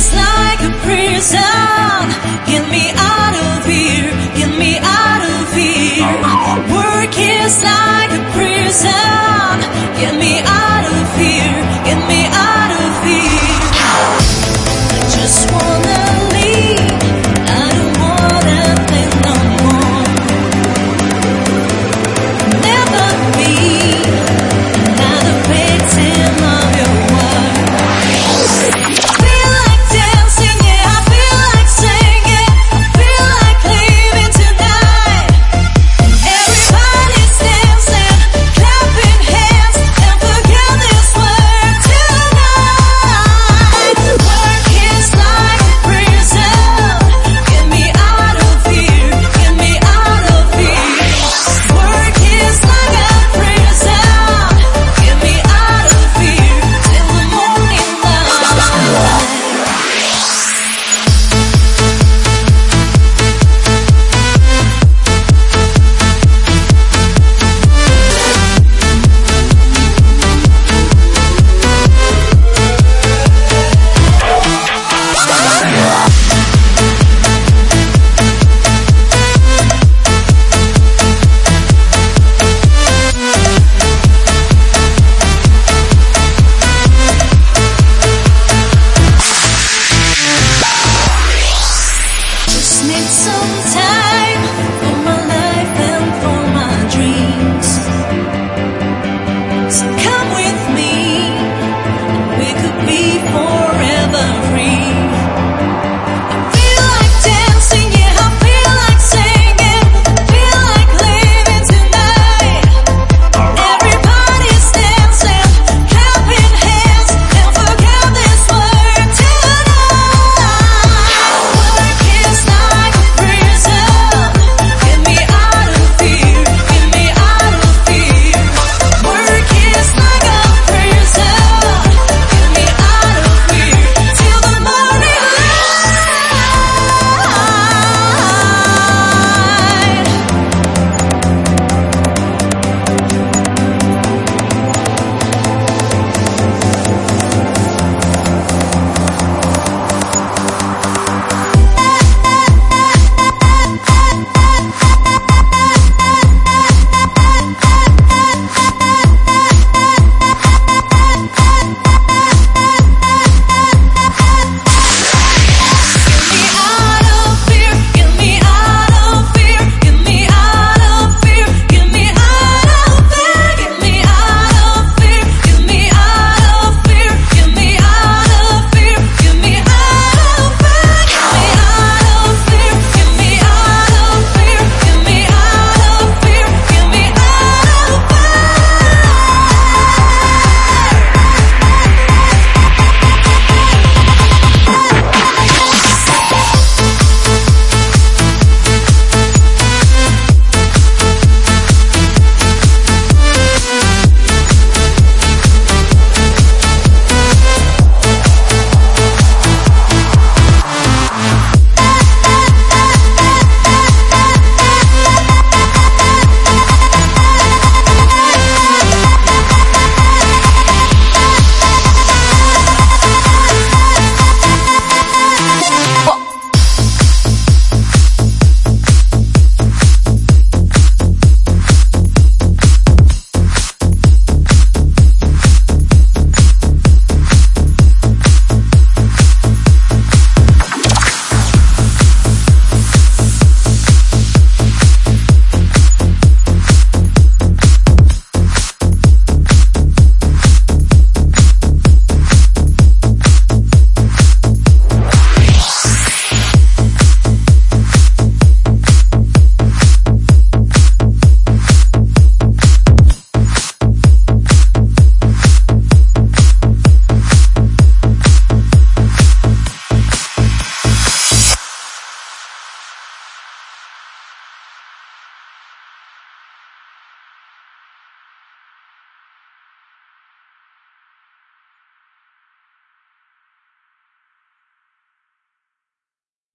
is like a prison. Get me out of here, get me out of here. Work is like a prison. Get me out of here, get me out of here. I just wanna leave, I don't wanna think no more. Never be another victim of your words. Feel like dancing, yeah, I feel like singing. I feel like leaving tonight. Everybody's dancing, clapping hands, and forget this word tonight. Work is like a prison. Get me out of here, get me out of here. Work is like a prison. Get me out of here till the morning light. Just need some time for my life and for my dreams. So come with me, we could be